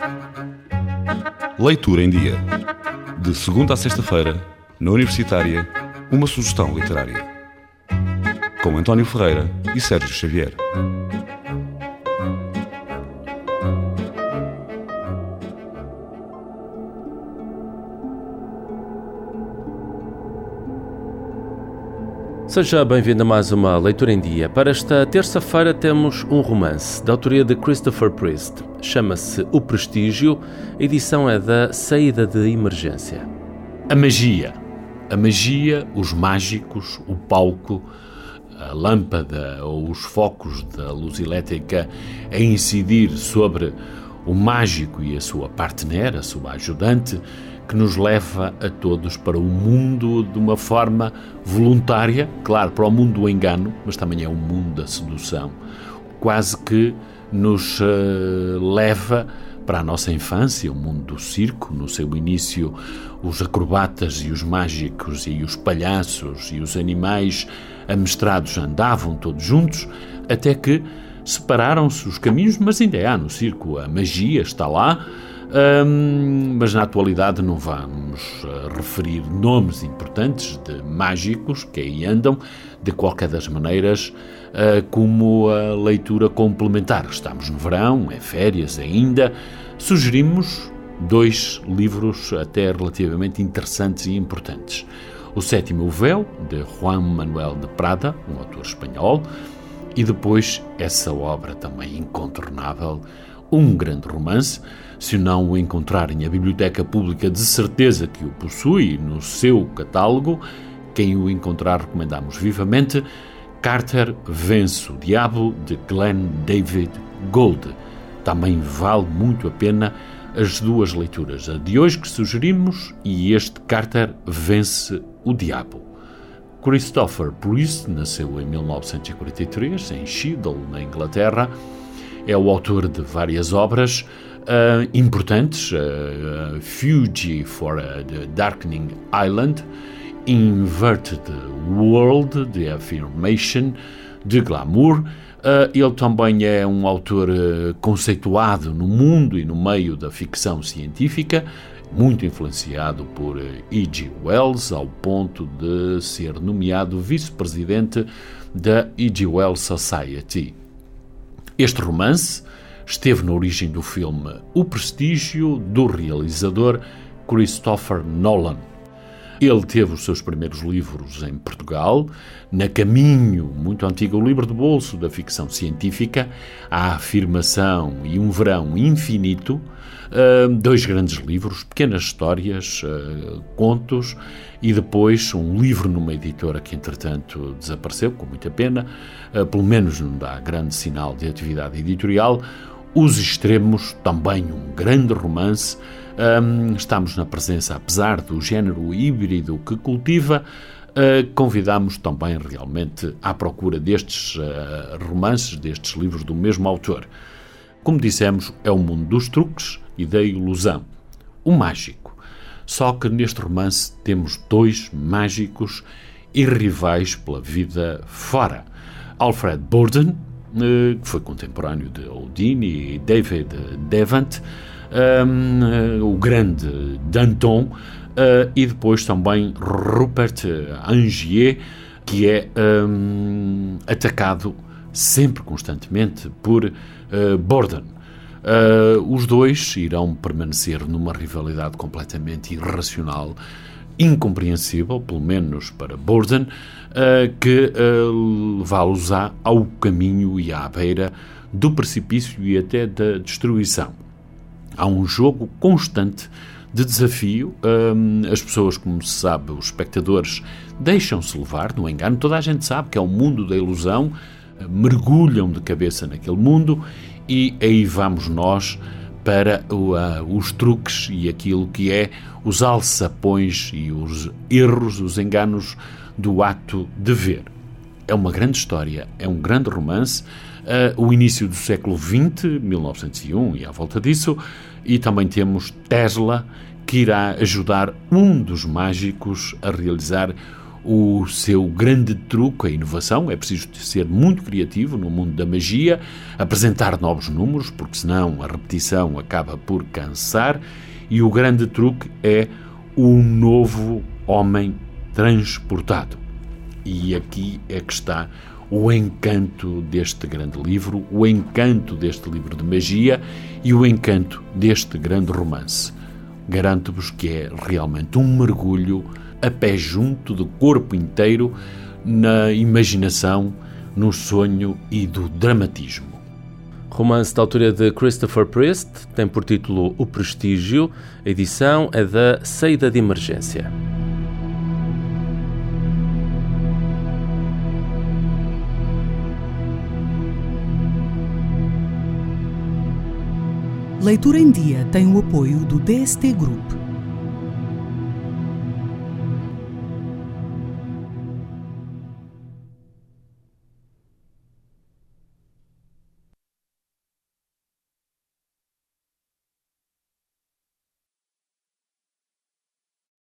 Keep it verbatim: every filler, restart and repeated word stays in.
Leitura em Dia. De segunda a sexta-feira, na Universitária, uma sugestão literária. Com António Ferreira e Sérgio Xavier. Seja bem-vindo a mais uma Leitura em Dia. Para esta terça-feira temos um romance da autoria de Christopher Priest. Chama-se O Prestígio. A edição é da Saída de Emergência. A magia. A magia, os mágicos, o palco, a lâmpada ou os focos da luz elétrica a incidir sobre o mágico e a sua partner, a sua ajudante, que nos leva a todos para o mundo de uma forma voluntária, claro, para o mundo do engano, mas também é o mundo da sedução. Quase que nos uh, leva para a nossa infância, o mundo do circo. No seu início, os acrobatas e os mágicos e os palhaços e os animais amestrados andavam todos juntos, até que separaram-se os caminhos, mas ainda há no circo. A magia está lá, Um, mas na atualidade não vamos uh, referir nomes importantes de mágicos que aí andam, de qualquer das maneiras, uh, como a leitura complementar. Estamos no verão, é férias ainda, sugerimos dois livros até relativamente interessantes e importantes. O Sétimo Véu, de Juan Manuel de Prada, um autor espanhol, e depois essa obra também incontornável, um grande romance. Se não o encontrarem, a Biblioteca Pública de certeza que o possui no seu catálogo. Quem o encontrar, recomendamos vivamente. Carter Vence o Diabo, de Glenn David Gould. Também vale muito a pena as duas leituras, a de hoje que sugerimos e este Carter Vence o Diabo. Christopher Priest nasceu em mil novecentos e quarenta e três, em Cheadle, na Inglaterra. É o autor de várias obras uh, importantes, uh, uh, Fugue for uh, the Darkening Island, Inverted World, The Affirmation, de Glamour. Uh, ele também é um autor uh, conceituado no mundo e no meio da ficção científica, muito influenciado por H G Wells, ao ponto de ser nomeado vice-presidente da H G Wells Society. Este romance esteve na origem do filme O Prestígio, do realizador Christopher Nolan. Ele teve os seus primeiros livros em Portugal, na Caminho, muito antigo, o livro de bolso da ficção científica, A Afirmação e Um Verão Infinito, dois grandes livros, pequenas histórias, contos, e depois um livro numa editora que, entretanto, desapareceu, com muita pena, pelo menos não dá grande sinal de atividade editorial. Os Extremos, também um grande romance. Estamos na presença, apesar do género híbrido que cultiva, convidamos também realmente à procura destes romances, destes livros do mesmo autor. Como dissemos, é o mundo dos truques e da ilusão. O mágico. Só que neste romance temos dois mágicos irrivais pela vida fora. Alfred Borden, que foi contemporâneo de Houdini, e David Devant, um, o grande Danton, uh, e depois também Rupert Angier, que é um, atacado sempre, constantemente, por uh, Borden. Uh, os dois irão permanecer numa rivalidade completamente irracional, incompreensível, pelo menos para Borden, uh, que uh, levá-los ao caminho e à beira do precipício e até da destruição. Há um jogo constante de desafio. Um, as pessoas, como se sabe, os espectadores, deixam-se levar no engano. Toda a gente sabe que é o mundo da ilusão, mergulham de cabeça naquele mundo e aí vamos nós para o, uh, os truques e aquilo que é os alçapões e os erros, os enganos do ato de ver. É uma grande história, é um grande romance, uh, o início do século vinte, mil novecentos e um e à volta disso, e também temos Tesla, que irá ajudar um dos mágicos a realizar o seu grande truque, a inovação. É preciso ser muito criativo no mundo da magia, apresentar novos números, porque senão a repetição acaba por cansar, e o grande truque é o novo homem transportado. E aqui é que está o encanto deste grande livro, o encanto deste livro de magia e o encanto deste grande romance. Garanto-vos que é realmente um mergulho a pé junto, de corpo inteiro, na imaginação, no sonho e do dramatismo. Romance da autoria de Christopher Priest, tem por título O Prestígio. A edição é da Saída de Emergência. Leitura em Dia tem o apoio do D S T Group.